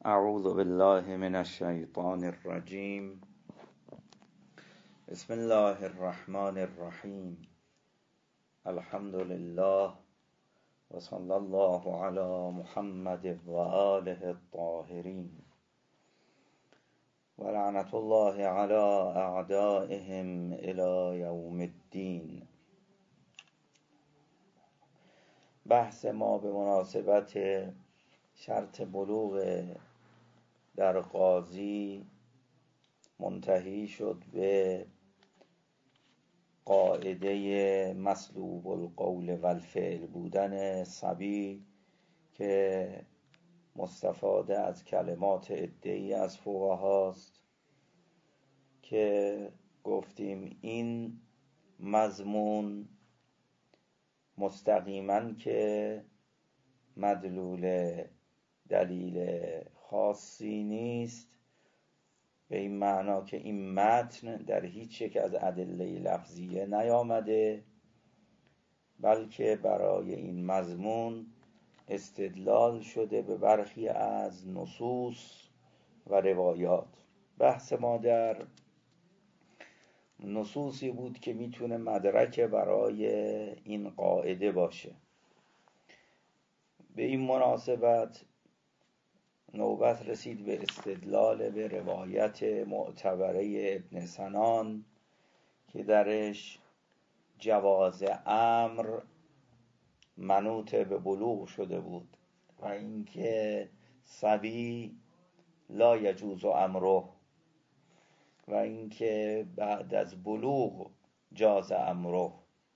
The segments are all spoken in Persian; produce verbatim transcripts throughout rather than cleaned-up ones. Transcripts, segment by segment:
اعوذ بالله من الشیطان الرجیم. بسم الله الرحمن الرحیم. الحمد لله و صلی الله علی محمد و آله الطاهرین و لعنت الله علی اعدائهم الی یوم الدین. بحث ما به مناسبت شرط بلوغ در قاضی منتهی شد به قاعده مسلوب القول و الفعل بودن صبی که مستفاده از کلمات عده‌ای از فقهاست، که گفتیم این مضمون مستقیما که مدلول دلیل خاصی نیست، به این معنا که این متن در هیچ یک از ادله لفظیه نیامده، بلکه برای این مضمون استدلال شده به برخی از نصوص و روایات. بحث ما در نصوصی بود که میتونه مدرک برای این قاعده باشه. به این مناسبت نوبت رسید به استدلال به روایت معتبره ابن سنان که درش جواز امر منوط به بلوغ شده بود و اینکه صبی لا یجوز امره و اینکه بعد از بلوغ جاز امره.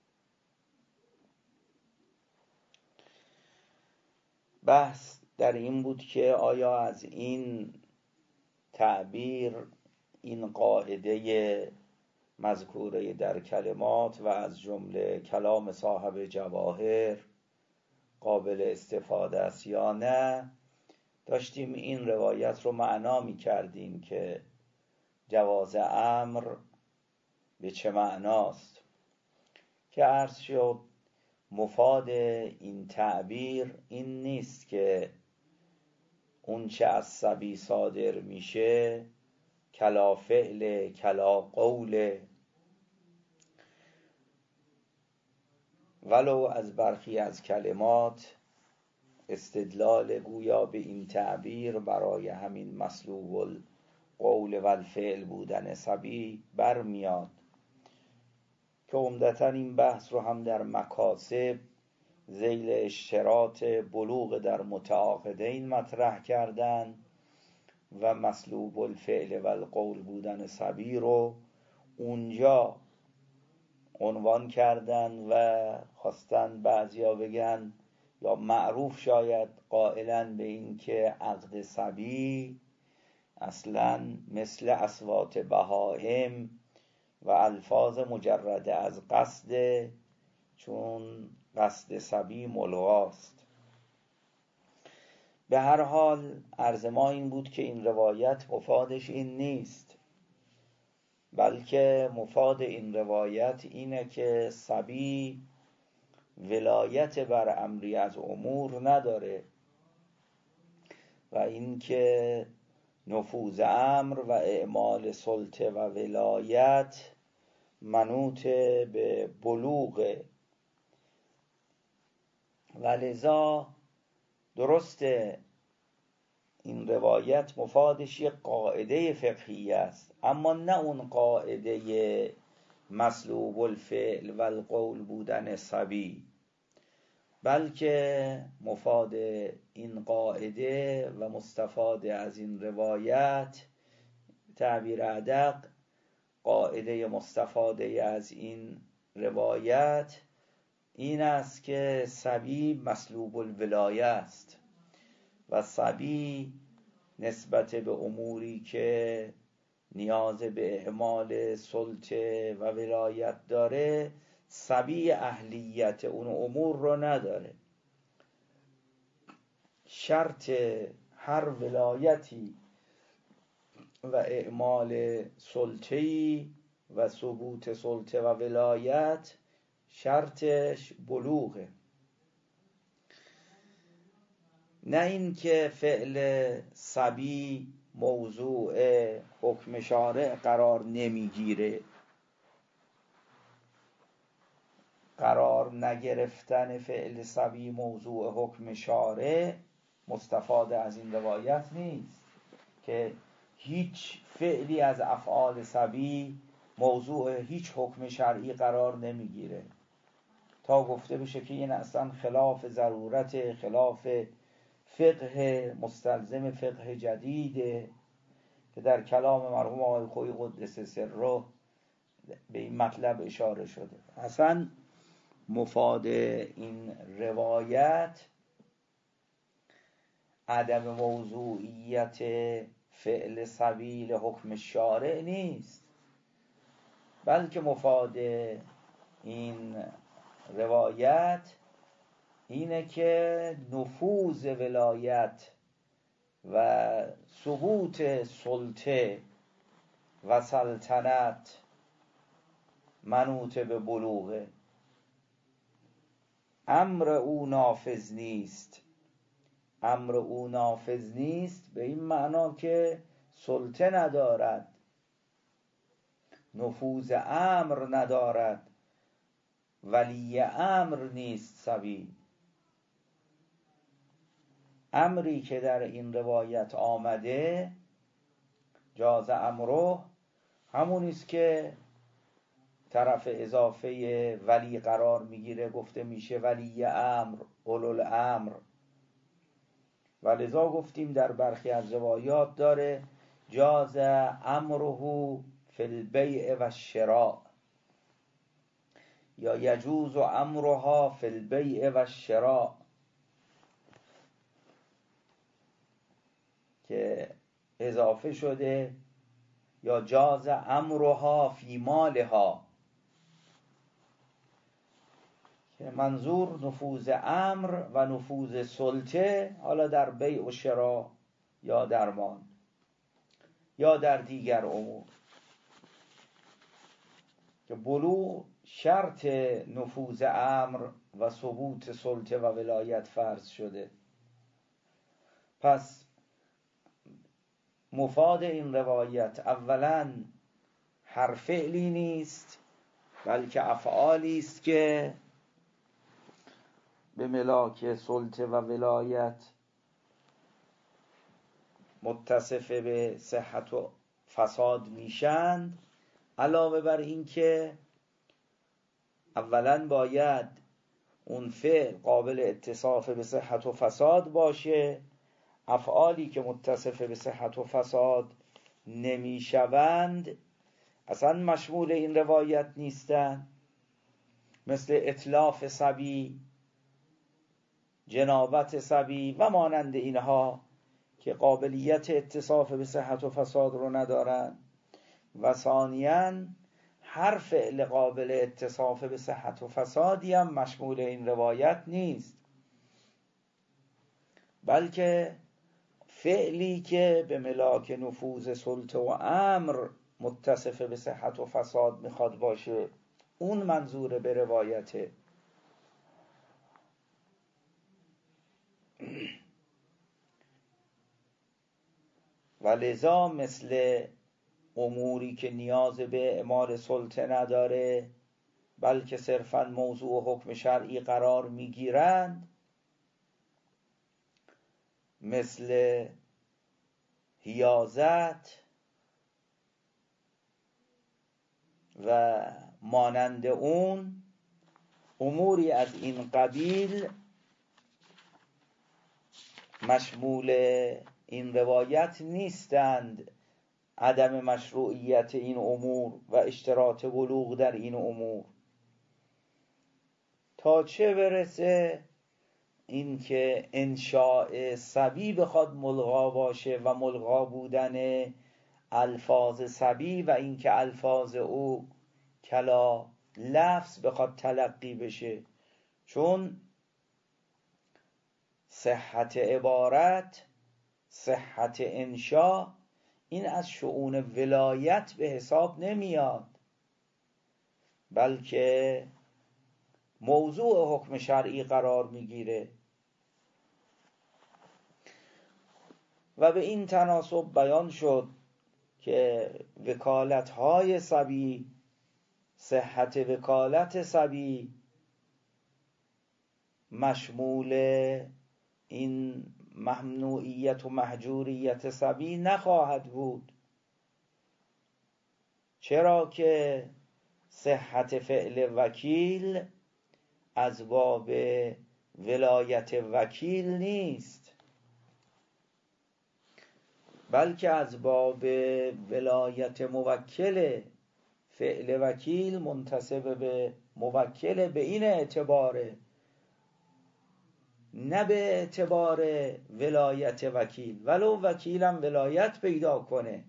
بحث در این بود که آیا از این تعبیر، این قاعده مذکوره در کلمات و از جمله کلام صاحب جواهر قابل استفاده است یا نه. داشتیم این روایت رو معنا می کردیم که جواز امر به چه معناست، که عرض شد مفاد این تعبیر این نیست که اون چه از صبی صادر میشه کلا فعل کلا قول، ولو از برخی از کلمات استدلال گویا به این تعبیر برای همین مسلوب القول و الفعل بودن صبی برمیاد، که عمدتاً این بحث رو هم در مکاسب ذیل اشتراط بلوغ در متعاقدین مطرح کردن و مسلوب الفعل و القول بودن صبی رو اونجا عنوان کردن و خواستن بعضیا بگن یا معروف شاید قائلا به این که عقد صبی اصلاً مثل اصوات بهائم و الفاظ مجرده از قصد، چون قصد صبی ملغاست. به هر حال عرض ما این بود که این روایت مفادش این نیست، بلکه مفاد این روایت اینه که صبی ولایت بر امری از امور نداره و اینکه نفوذ امر و اعمال سلطه و ولایت منوط به بلوغ، و لذا درسته این روایت مفادش یک قاعده فقهی است، اما نه اون قاعده مسلوب الفعل و القول بودن صبی، بلکه مفاد این قاعده و مستفاده از این روایت تعبیر ادق قاعده مستفاده از این روایت این است که صبی مسلوب الولایه است و صبی نسبت به اموری که نیاز به اعمال سلطه و ولایت داره صبی اهلیت اون امور رو نداره. شرط هر ولایتی و اعمال سلطه‌ای و ثبوت سلطه و ولایت شرطش بلوغه. نه این که فعل صبی موضوع حکم شارع قرار نمیگیره. قرار نگرفتن فعل صبی موضوع حکم شارع مستفاد از این روایت نیست که هیچ فعلی از افعال صبی موضوع هیچ حکم شرعی قرار نمیگیره، تا گفته بشه که این اصلا خلاف ضرورت، خلاف فقه، مستلزم فقه جدیده، که در کلام مرحوم آقای خویی قدس سره به این مطلب اشاره شده. اصلا مفاد این روایت عدم موضوعیت فعل سبیل حکم شارع نیست، بلکه مفاد این روایت اینه که نفوذ ولایت و ثبوت سلطه و سلطنت منوط به بلوغه. امر او نافذ نیست. امر او نافذ نیست به این معنا که سلطه ندارد، نفوذ امر ندارد، ولی امر نیست صبی. امری که در این روایت آمده جاز امره همونیست که طرف اضافه ولی قرار میگیره، گفته میشه ولی امر، اولوالامر. و لذا گفتیم در برخی از روایات داره جاز امره فی البیع و الشراء، یا یجوز امرها فی البیع و الشراء، که اضافه شده یا جاز امرها فی مالها، که منظور نفوذ امر و نفوذ سلطه حالا در بیع و شراء یا در مال یا در دیگر امور، که بلوغ شرط نفوذ امر و ثبوت سلطه و ولایت فرض شده. پس مفاد این روایت اولا هر فعلی نیست، بلکه افعالی است که به ملاک سلطه و ولایت متصف به صحت و فساد میشند. علاوه بر این که اولا باید اون فعل قابل اتصاف به صحت و فساد باشه. افعالی که متصف به صحت و فساد نمیشوند اصلا مشمول این روایت نیستند، مثل اتلاف صبی، جنابت صبی و مانند اینها که قابلیت اتصاف به صحت و فساد رو ندارن. و ثانیاً هر فعل قابل اتصاف به صحت و فسادی هم مشمول این روایت نیست، بلکه فعلی که به ملاک نفوذ سلطه و امر متصف به صحت و فساد میخواد باشه اون منظور به روایته. و لذا مثل اموری که نیاز به اعمال سلطه نداره بلکه صرفاً موضوع حکم شرعی قرار میگیرند، مثل حیازت و مانند اون اموری از این قبیل مشمول این روایت نیستند. عدم مشروعیت این امور و اشتراط بلوغ در این امور، تا چه برسه این که انشاء صبی بخواد ملغا باشه و ملغا بودن الفاظ صبی و این که الفاظ او کلا لفظ بخواد تلقی بشه، چون صحت عبارت، صحت انشاء این از شؤون ولایت به حساب نمیاد، بلکه موضوع حکم شرعی قرار میگیره. و به این تناسب بیان شد که وکالت‌های صبی، صحت وکالت صبی مشمول این ممنوعیت و محجوریت صبی نخواهد بود، چرا که صحت فعل وکیل از باب ولایت وکیل نیست، بلکه از باب ولایت موکل. فعل وکیل منتسب به موکل به این اعتباره، نه به اعتبار ولایت وکیل، ولو وکیلم ولایت پیدا کنه.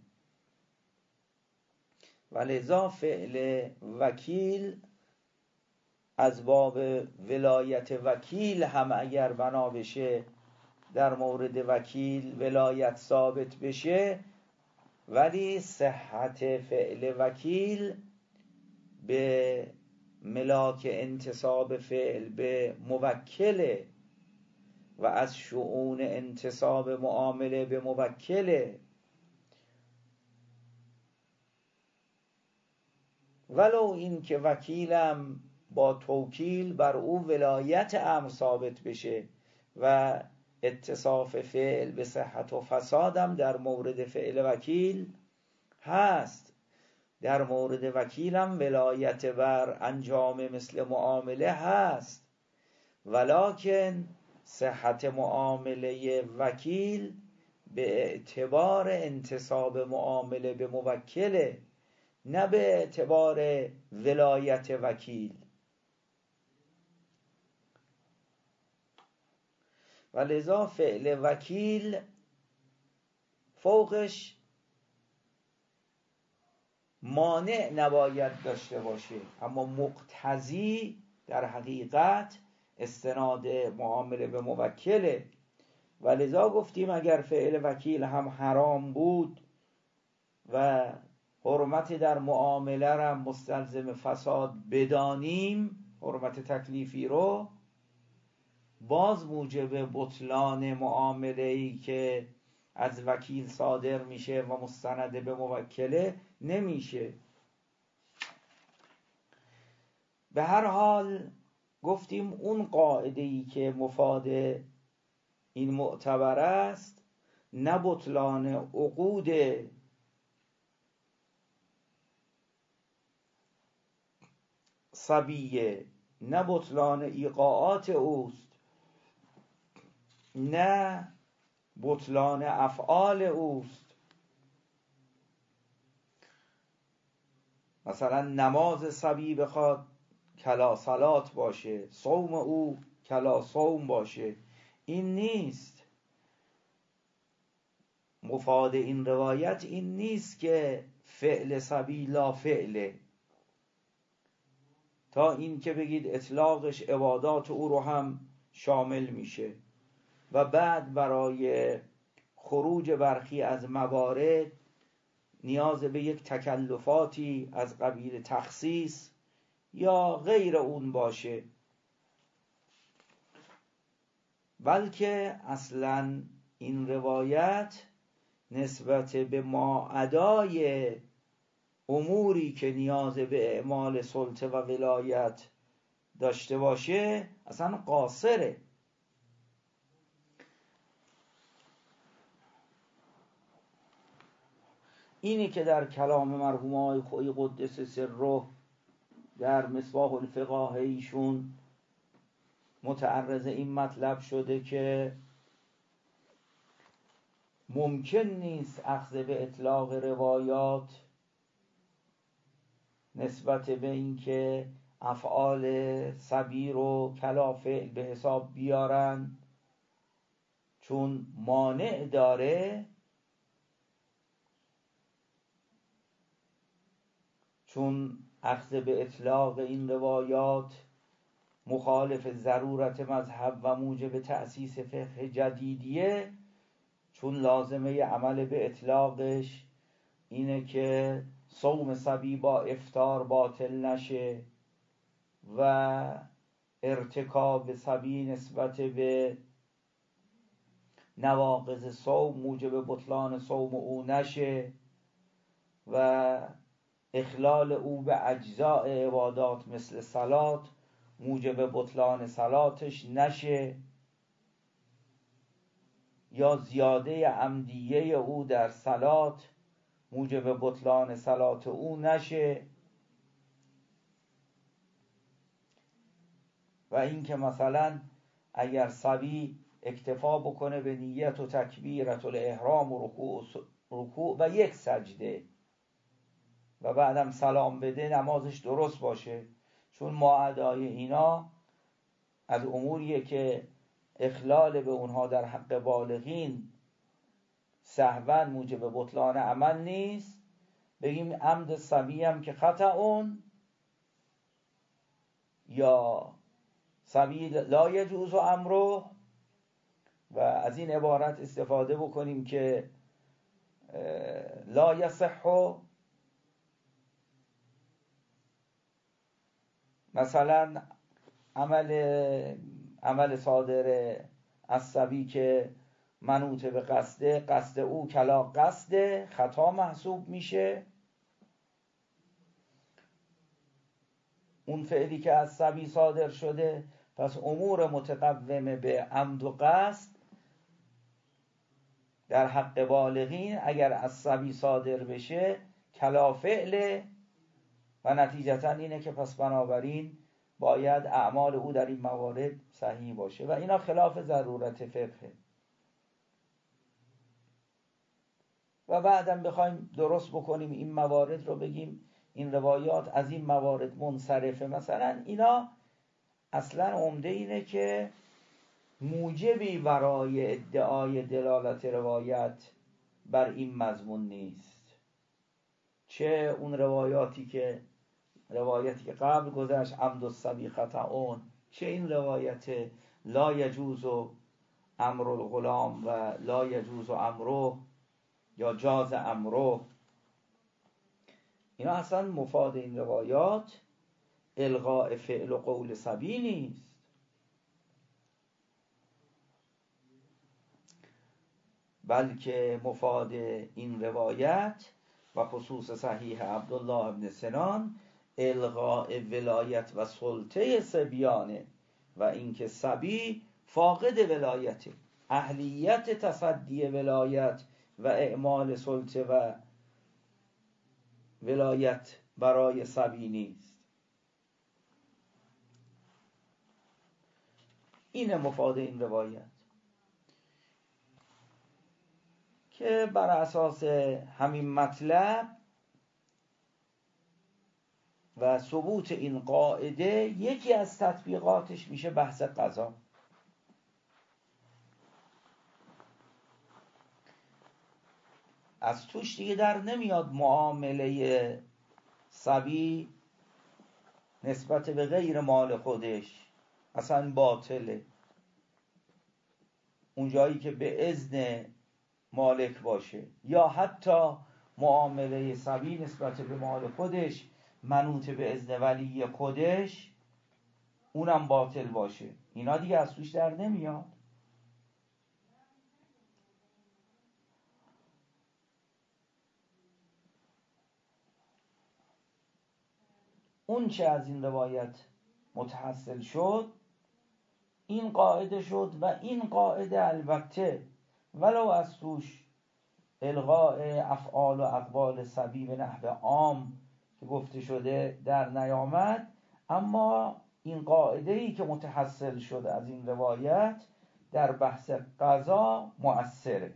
ولذا فعل وکیل از باب ولایت وکیل هم اگر بنا بشه در مورد وکیل ولایت ثابت بشه، ولی صحت فعل وکیل به ملاک انتصاب فعل به موکله و از شؤون انتصاب معامله به موکله. ولو این که وکیلم با توکیل بر او ولایت امر ثابت بشه و اتصاف فعل به صحت و فسادم در مورد فعل وکیل هست، در مورد وکیلم ولایت بر انجام مثل معامله هست، ولکن صحت معامله وکیل به اعتبار انتصاب معامله به موکله، نه به اعتبار ولایت وکیل. و لذا فعل وکیل فوقش مانع نباید داشته باشه، اما مقتضی در حقیقت استناد معامله به موکله. و لذا گفتیم اگر فعل وکیل هم حرام بود و حرمت در معامله را مستلزم فساد بدانیم، حرمت تکلیفی رو، باز موجب بطلان معامله‌ای که از وکیل صادر میشه و مستند به موکله نمیشه. به هر حال گفتیم اون قاعده‌ای که مفاد این معتبر است، نه بطلان عقود صبیه، نه بطلان ایقاعات اوست، نه بطلان افعال اوست. مثلا نماز صبی بخواد کلا صلات باشه، صوم او کلا صوم باشه، این نیست. مفاد این روایت این نیست که فعل صبی لا فعله، تا این که بگید اطلاقش عبادات او رو هم شامل میشه و بعد برای خروج برخی از موارد نیاز به یک تکلفاتی از قبیل تخصیص یا غیر اون باشه، بلکه اصلا این روایت نسبت به ما ادای اموری که نیاز به اعمال سلطه و ولایت داشته باشه اصلا قاصره. اینی که در کلام مرحوم آقای خویی قدس سره در مصباح الفقاه ایشون متعرض این مطلب شده که ممکن نیست اخذ به اطلاق روایات نسبت به این که افعال صبی رو کلا فعل به حساب بیارن، چون مانع داره، چون اخذ به اطلاق این روایات مخالف ضرورت مذهب و موجب تأسیس فقه جدیدیه، چون لازمه عمل به اطلاقش اینه که صوم صبی با افطار باطل نشه و ارتکاب صبی نسبت به نواقض صوم موجب بطلان صوم او نشه و اخلال او به اجزاء عبادات مثل صلات موجب بطلان صلاتش نشه، یا زیاده عمدیه او در صلات موجب بطلان صلات او نشه، و اینکه مثلا اگر صبی اکتفا بکنه به نیت و تکبیرت الاحرام و رکوع, رکوع و یک سجده و بعدم سلام بده، نمازش درست باشه، چون ما ادای اینا از اموریه که اخلال به اونها در حق بالغین سهوا موجب بطلان عمل نیست. بگیم عمد صبی هم که خطا اون یا صبی لا یجوز امره، و از این عبارت استفاده بکنیم که لا یصح، مثلا عمل عمل صادر از صبی که منوط به قصده، قصد او کلا قصده، خطا محسوب میشه. اون فعلی که از صبی صادر شده، پس امور متقومه به عمد و قصد در حق بالغین اگر از صبی صادر بشه کلا فعله و نتیجتا اینه که پس بنابراین باید اعمال او در این موارد صحیح باشه و اینا خلاف ضرورت فقه. و بعدم بخوایم درست بکنیم این موارد رو، بگیم این روایات از این موارد منصرفه مثلا، اینا اصلا عمده اینه که موجبی برای ادعای دلالت روایت بر این مضمون نیست. چه اون روایاتی که روایتی که قبل گذشت عمد الصبی خطاون، چه این روایت لا یجوز امر الغلام و لا یجوز امره یا جاز امره، اینا اصلا مفاد این روایات الغاء فعل و قول صبی نیست، بلکه مفاد این روایت و خصوص صحیح عبدالله بن سنان الغاء ولایت و سلطه صبیانه و اینکه صبی فاقد ولایته، اهلیت تصدی ولایت و اعمال سلطه و ولایت برای صبی نیست. این مفاد این روایت که بر اساس همین مطلب و ثبوت این قاعده یکی از تطبیقاتش میشه بحث قضا. از توش دیگه در نمیاد معامله صبی نسبت به غیر مال خودش اصلا باطله، اونجایی که به اذن مالک باشه، یا حتی معامله صبی نسبت به مال خودش منوط به اذن ولی خودش اونم باطل باشه، اینا دیگه از توش در نمیاد. اون چه از این روایت متحصل شد این قاعده شد و این قاعده البته ولو از توش الغاء افعال و اقوال صبی به نحو عام که گفته شده در نیامد، اما این قاعده ای که متحصل شده از این روایت در بحث قضا مؤثره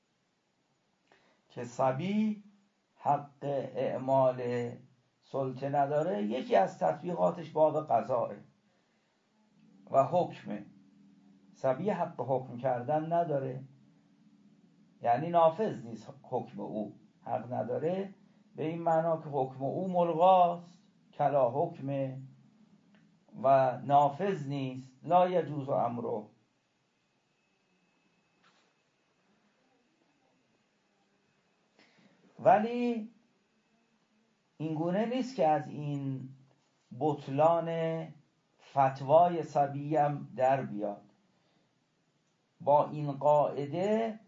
که صبی حق اعمال سلطه نداره. یکی از تطبیقاتش باب قضاه و حکمه. صبی حق حکم کردن نداره، یعنی نافذ نیست، حکم او حق نداره به این معنا که حکم او ملغاست، کلا حکمه و نافذ نیست، لا یجوز امره. ولی این گونه نیست که از این بطلان فتوای صبی هم در بیاد. با این قاعده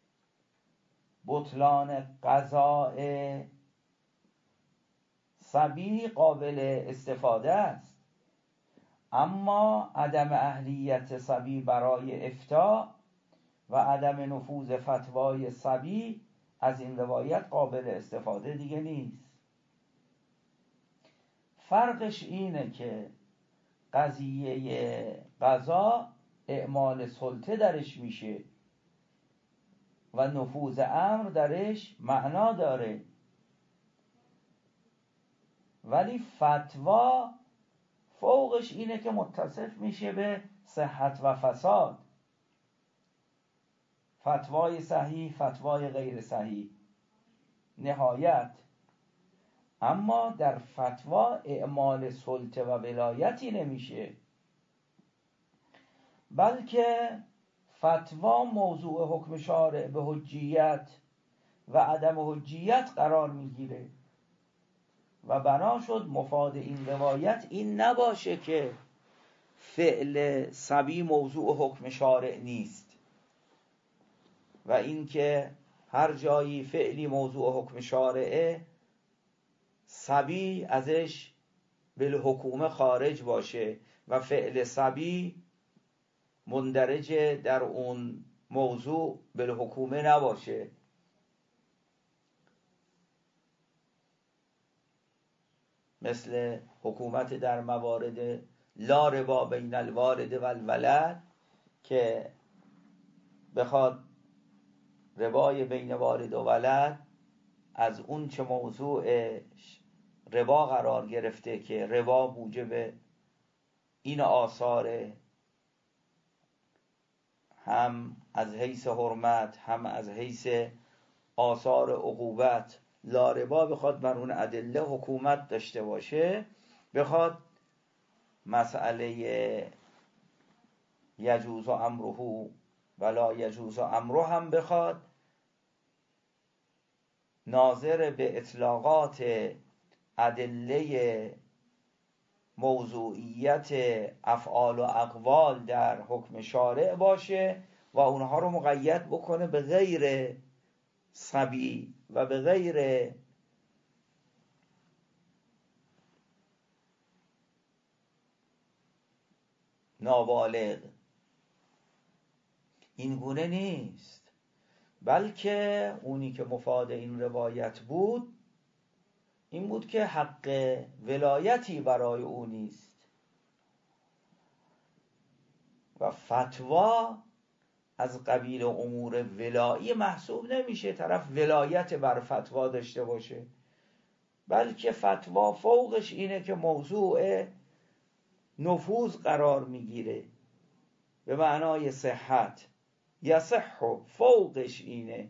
بطلان قضاء صبی قابل استفاده است، اما عدم اهلیت صبی برای افتاء و عدم نفوذ فتوای صبی از این روایت قابل استفاده دیگه نیست. فرقش اینه که قضیه قضا اعمال سلطه درش میشه و نفوذ امر درش معنا داره، ولی فتوا فوقش اینه که متصف میشه به صحت و فساد. فتوای صحیح، فتوای غیر صحیح، نهایت. اما در فتوا اعمال سلطه و ولایتی نمیشه، بلکه فتوا موضوع حکم شارع به حجیت و عدم حجیت قرار میگیره و بنا شد مفاد این روایت این نباشه که فعل صبی موضوع حکم شارع نیست و اینکه هر جایی فعلی موضوع حکم شارعه صبی ازش بالحکومه خارج باشه و فعل صبی مندرج در اون موضوع بالحکومه نباشه. مثل حکومت در موارد لا ربا بین الوالد و الولد که بخواد ربای بین والد و ولد از اون چه موضوع ربا قرار گرفته که ربا موجب این آثار هم از حیث حرمت هم از حیث آثار عقوبت، لا ربا بخواد بر اون ادله حکومت داشته باشه، بخواد مسئله یجوز امره ولا یجوز امره هم بخواد ناظر به اطلاقات ادله موضوعیت افعال و اقوال در حکم شارع باشه و اونها رو مقید بکنه به غیر صبی و به غیر نابالغ. این گونه نیست، بلکه اونی که مفاد این روایت بود این بود که حق ولایتی برای او نیست و فتوا از قبیل امور ولایی محسوب نمیشه طرف ولایت بر فتوا داشته باشه، بلکه فتوا فوقش اینه که موضوع نفوذ قرار میگیره به معنای صحت، یصح فوقش اینه.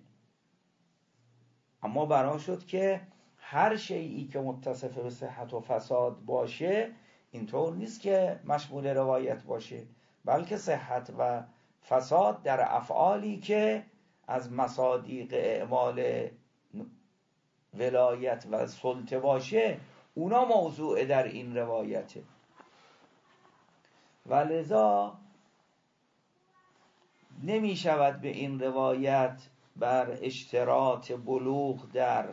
اما بنا شد که هر شیئی که متصف به صحت و فساد باشه اینطور نیست که مشمول روایت باشه، بلکه صحت و فساد در افعالی که از مصادیق اعمال ولایت و سلطه باشه اونا موضوع در این روایته. و لذا نمی شود به این روایت بر اشتراط بلوغ در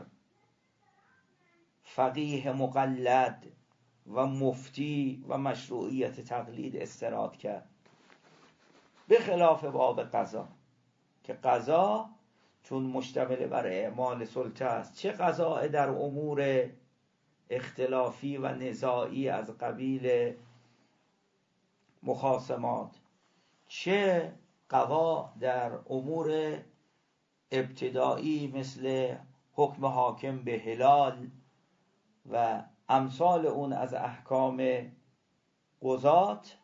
فقیه مقلد و مفتی و مشروعیت تقلید استناد کرد، به خلاف باب قضا که قضا چون مشتمل بر اعمال سلطه است، چه قضا در امور اختلافی و نزاعی از قبیل مخاصمات، چه قضا در امور ابتدایی مثل حکم حاکم به هلال و امثال اون از احکام قضات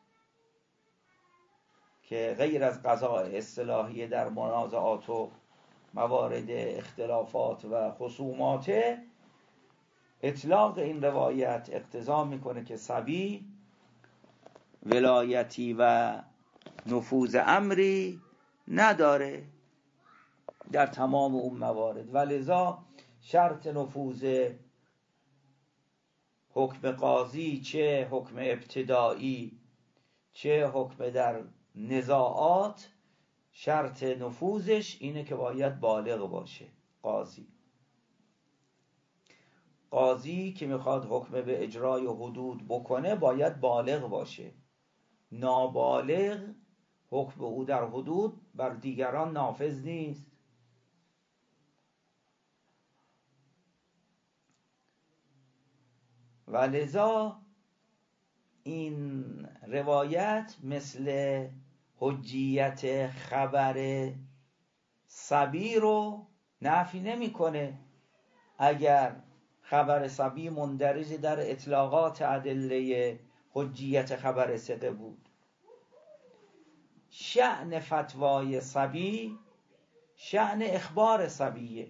که غیر از قضاء اصطلاحی در منازعات و موارد اختلافات و خصومات، اطلاق این روایت اقتضا میکنه که صبی ولایتی و نفوذ امری نداره در تمام اون موارد، و لذا شرط نفوذ حکم قاضی چه حکم ابتدایی چه حکم در نزاعات شرط نفوذش اینه که باید بالغ باشه. قاضی قاضی که میخواد حکم به اجرای حدود بکنه باید بالغ باشه. نابالغ حکم او در حدود بر دیگران نافذ نیست. و لذا این روایت مثل حجیت خبر صبی رو نفی نمیکنه. اگر خبر صبی مندرج در اطلاقات ادله حجیت خبر ثقه بود، شأن فتوای صبی شأن اخبار صبیه.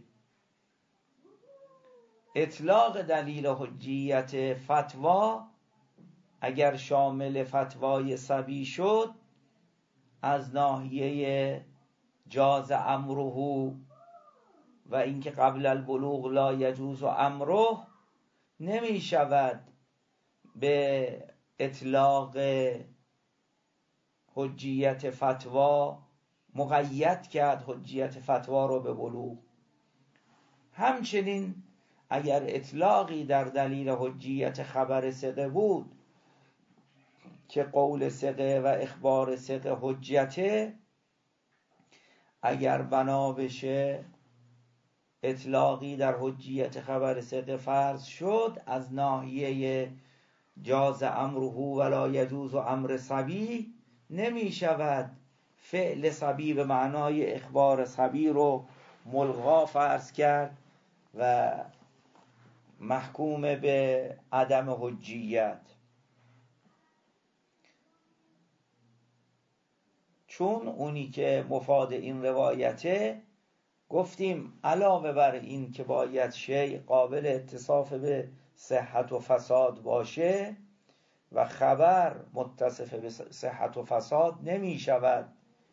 اطلاق دلیل حجیت فتوا اگر شامل فتوای صبی شد، از ناحیه جاز امره و اینکه قبل البلوغ لا یجوز امره، نمی شود به اطلاق حجیت فتوا مقید کرد حجیت فتوا رو به بلوغ. همچنین اگر اطلاقی در دلیل حجیت خبر ثقه بود که قول ثقه و اخبار ثقه حجته، اگر بنا بشه اطلاقی در حجیت خبر ثقه فرض شد، از ناحیه جاز امره ولا یجوز امر صبی نمی شود فعل صبی به معنای اخبار صبی رو ملغا فرض کرد و محکوم به عدم حجیت. چون اونی که مفاد این روایته گفتیم علاوه بر این که باید شیء قابل اتصاف به صحت و فساد باشه و خبر متصف به صحت و فساد نمی شود،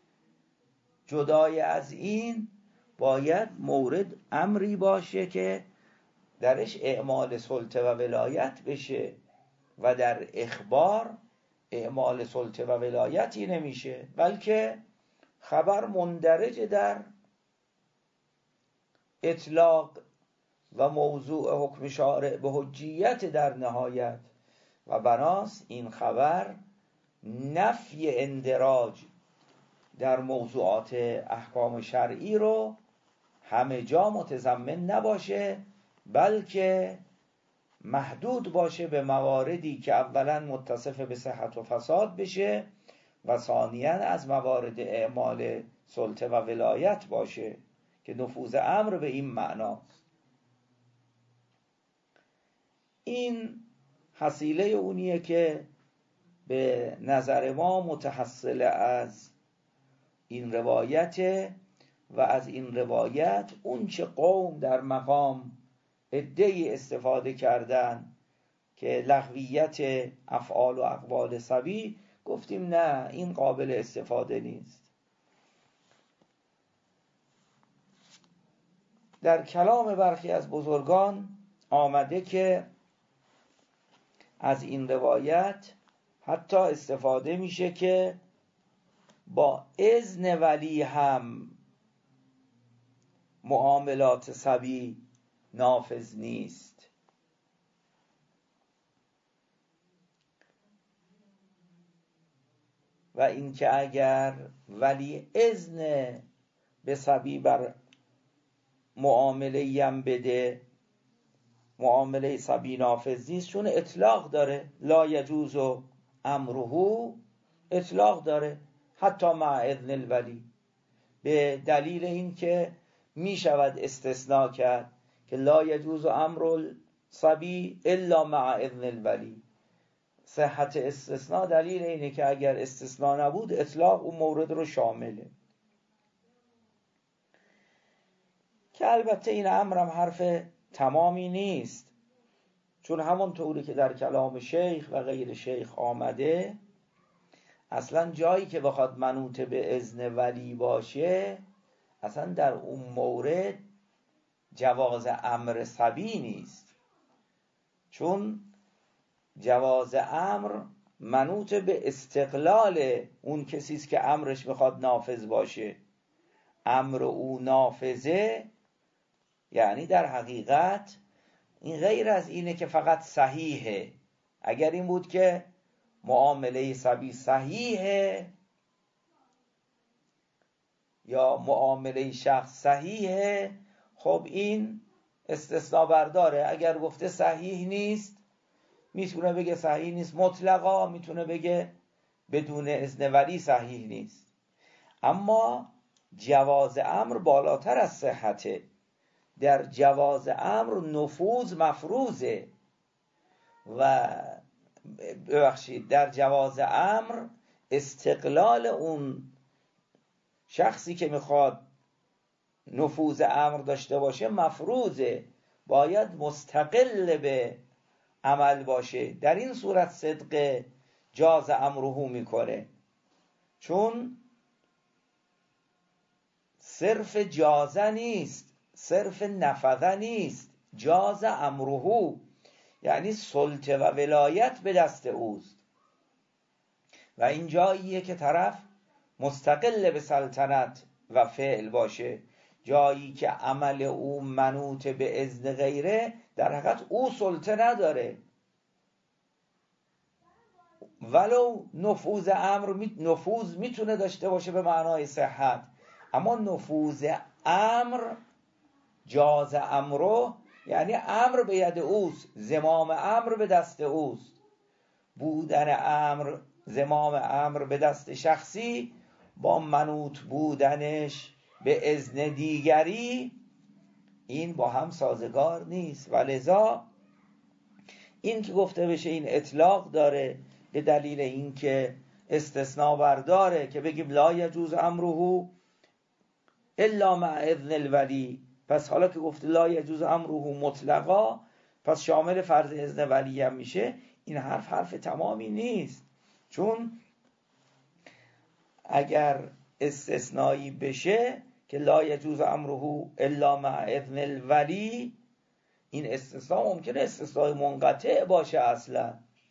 جدای از این باید مورد امری باشه که درش اعمال سلطه و ولایت بشه و در اخبار اعمال سلطه و ولایتی نمیشه، بلکه خبر مندرج در اطلاق و موضوع حکم شارع به حجیت در نهایت، و بناس این خبر نفی اندراج در موضوعات احکام شرعی رو همه جا متضمن نباشه، بلکه محدود باشه به مواردی که اولا متصف به صحت و فساد بشه و ثانیاً از موارد اعمال سلطه و ولایت باشه که نفوذ امر به این معناست. این حصیله اونیه که به نظر ما متحصل از این روایت و از این روایت اون چه قوم در مقام عده‌ای استفاده کردن که لغویت افعال و اقوال صبی، گفتیم نه، این قابل استفاده نیست. در کلام برخی از بزرگان آمده که از این روایت حتی استفاده میشه که با اذن ولی هم معاملات صبی نافذ نیست. و اینکه اگر ولی اذن به صبی بر معامله هم بده، معامله صبی نافذ نیست، چون اطلاق داره. لا یجوز و امره اطلاق داره حتی مع اذن الولی، به دلیل این که می شود استثناء کرد که لا یجوز و امر صبی الا مع اذن الولی. صحت استثناء دلیل اینه که اگر استثناء نبود اطلاق اون مورد رو شامله. که البته این امرم حرف تمامی نیست، چون همون طوری که در کلام شیخ و غیر شیخ آمده، اصلا جایی که بخواد منوط به اذن ولی باشه، اصلا در اون مورد جواز امر صبی نیست، چون جواز امر منوط به استقلال اون کسی است که امرش میخواد نافذ باشه. امر او نافذه، یعنی در حقیقت این غیر از اینه که فقط صحیحه. اگر این بود که معامله صبی صحیحه یا معامله شخص صحیحه، خب این استثناء برداره. اگر گفته صحیح نیست، میتونه بگه صحیح نیست مطلقا، میتونه بگه بدون اذن ولی صحیح نیست. اما جواز امر بالاتر از صحته. در جواز امر نفوذ مفروضه و ببخشید در جواز امر استقلال اون شخصی که میخواد نفوذ امر داشته باشه مفروضه، باید مستقل به عمل باشه. در این صورت صدق جاز امره میکنه، چون صرف جازه نیست، صرف نفذه نیست، جاز امره، یعنی سلطه و ولایت به دست اوست و این جاییه که طرف مستقل به سلطنت و فعل باشه. جایی که عمل او منوط به اذن غیره، در حقیقت او سلطه نداره. ولو نفوذ امر می... نفوذ میتونه داشته باشه به معنای صحت، اما نفوذ امر جاز امرو یعنی امر به ید اوست، زمام امر به دست اوست. بودن امر زمام امر به دست شخصی با منوط بودنش به اذن دیگری، این با هم سازگار نیست. و لذا این که گفته بشه این اطلاق داره به دلیل اینکه استثناء برداره که بگیم لا یجوز امره الا مع اذن الولی. پس حالا که گفته لا یجوز امره مطلقا، پس شامل فرض اذن ولی هم میشه. این حرف حرف تمامی نیست، چون اگر استثنایی بشه که لا یجوز امره الا مع اذن الولی، این استثناء ممکنه استثناء منقطع باشه اصلا.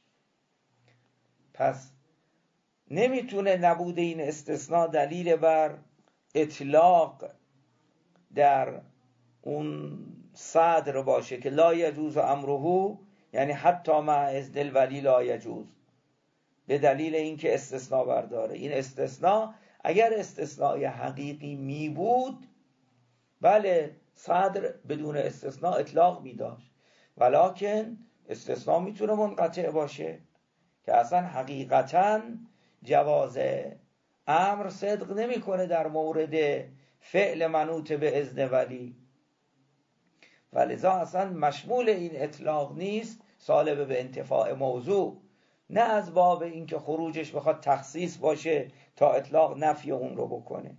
پس نمیتونه نبوده این استثناء دلیل بر اطلاق در اون صدر باشه که لا یجوز امره، یعنی حتی مع اذن الولی لا یجوز، به دلیل اینکه استثناء برداره. این استثناء اگر استثناء حقیقی می بود، بله صدر بدون استثناء اطلاق می داشت، ولکن استثناء میتونه منقطع باشه که اصلا حقیقتا جواز امر صدق نمیکنه در مورد فعل منوط به اذن ولی، ولذا اصلا مشمول این اطلاق نیست، سالب به انتفاع موضوع، نه از باب اینکه خروجش بخواد تخصیص باشه تا اطلاق نفی اون رو بکنه.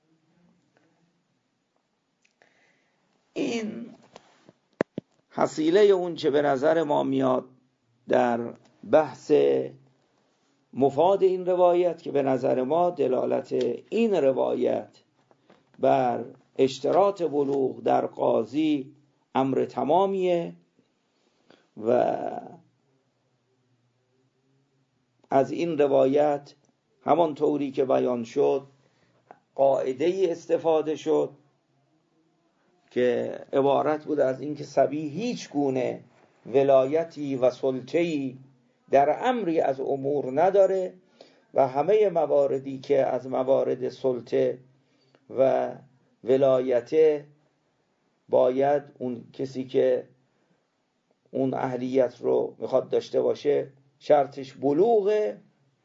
این حصیله اون چه به نظر ما میاد در بحث مفاد این روایت، که به نظر ما دلالت این روایت بر اشتراط بلوغ در قاضی امر تمامیه و از این روایت همان طوری که بیان شد قاعده ای استفاده شد که عبارت بود از این که صبی هیچ گونه ولایتی و سلطه‌ای در امری از امور نداره و همه مواردی که از موارد سلطه و ولایت باید اون کسی که اون اهلیت رو میخواد داشته باشه شرطش بلوغه،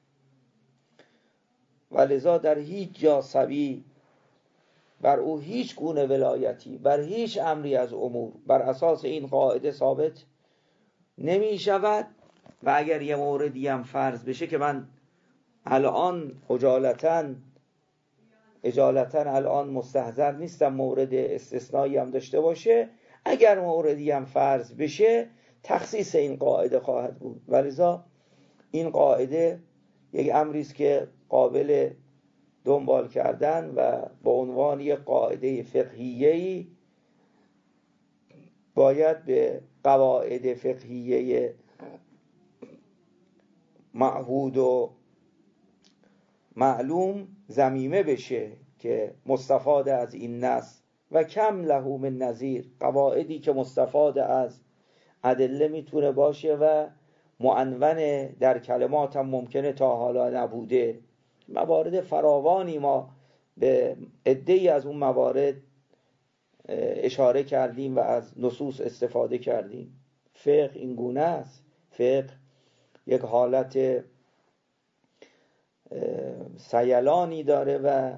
و لذا در هیچ جا صبی بر او هیچ گونه ولایتی بر هیچ امری از امور بر اساس این قاعده ثابت نمی شود. و اگر یه موردی هم فرض بشه که من الان اجالتا اجالتا الان مستحضر نیستم مورد استثنایی هم داشته باشه، اگر موردی هم فرض بشه تخصیص این قاعده خواهد بود. ولذا این قاعده یک امری است که قابل دنبال کردن و با عنوان یک قاعده فقهیه‌ای باید به قواعد فقهیه معهود و معلوم ضمیمه بشه که مستفاد از این نص و کم له من نظیر، قواعدی که مستفاد از ادله میتونه باشه و معنون در کلمات هم ممکنه تا حالا نبوده. موارد فراوانی ما به عده‌ای از اون موارد اشاره کردیم و از نصوص استفاده کردیم. فقه این گونه است. فقه یک حالت سیلانی داره و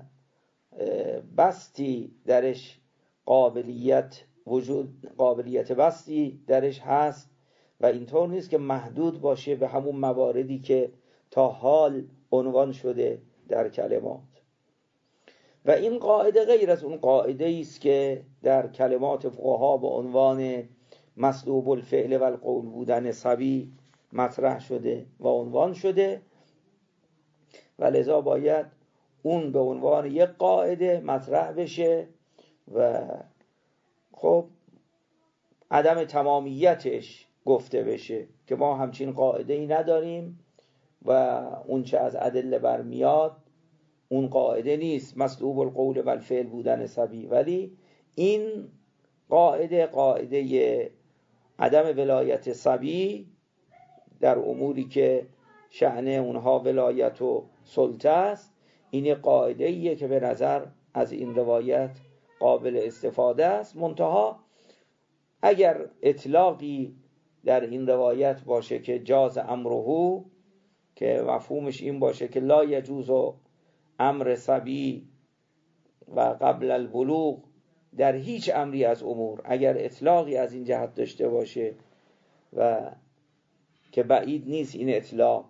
بستی درش قابلیت وجود قابلیت بستی درش هست و اینطور نیست که محدود باشه به همون مواردی که تا حال عنوان شده در کلمات. و این قاعده غیر از اون قاعده است که در کلمات فقها به عنوان مسلوب الفعل و القول بودن صبی مطرح شده و عنوان شده و لذا باید اون به عنوان یک قاعده مطرح بشه و خب عدم تمامیتش گفته بشه که ما همچین قاعده ای نداریم و اون چه از ادله برمیاد اون قاعده نیست مسلوب القول و الفعل بودن صبی، ولی این قاعده قاعده عدم ولایت صبی در اموری که شأن اونها ولایت و سلطه است، این قاعده ایه که به نظر از این روایت قابل استفاده است. منتها اگر اطلاقی در این روایت باشه که جاز امره، که مفهومش این باشه که لا یجوز امر صبی و قبل البلوغ در هیچ امری از امور، اگر اطلاقی از این جهت داشته باشه و که بعید نیست این اطلاق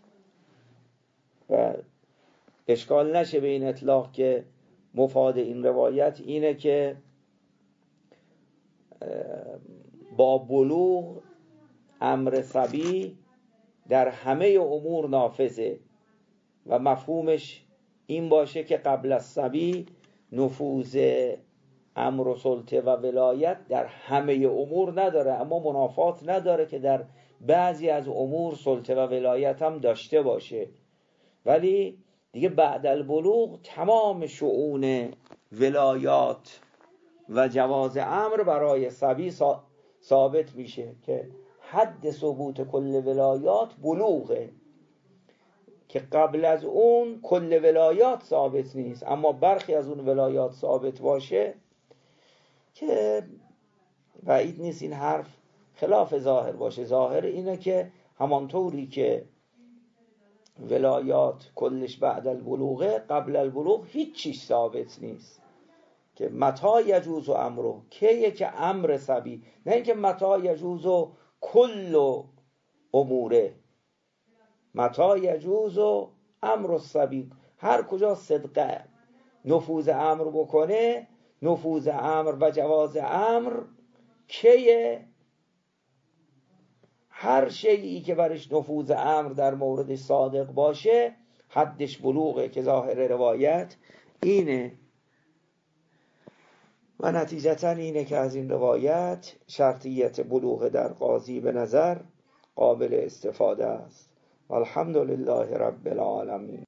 و اشکال نشه به این اطلاق که مفاد این روایت اینه که با بلوغ امر صبی در همه امور نافذه و مفهومش این باشه که قبل از صبی نفوذ امر و سلطه و ولایت در همه امور نداره، اما منافات نداره که در بعضی از امور سلطه و ولایت هم داشته باشه، ولی دیگه بعد البلوغ تمام شؤون ولایات و جواز امر برای صبی ثابت میشه که حد ثبوت کل ولایات بلوغه، که قبل از اون کل ولایات ثابت نیست اما برخی از اون ولایات ثابت باشه که بعید نیست این حرف خلاف ظاهر باشه. ظاهر اینه که همانطوری که ولایات کلش بعد البلوغه، قبل البلوغ هیچ چیز ثابت نیست. که متى یجوز امره، کیه که امر صبی، نه اینکه متى یجوز کل اموره، متى یجوز امر الصبی، هر کجا صدق نفوذ امر بکنه، نفوذ امر و جواز امر کیه، هر شیئی که برش نفوذ امر در موردش صادق باشه حدش بلوغه، که ظاهر روایت اینه و نتیجتا اینه که از این روایت شرطیت بلوغ در قاضی به نظر قابل استفاده است. الحمدلله رب العالمین.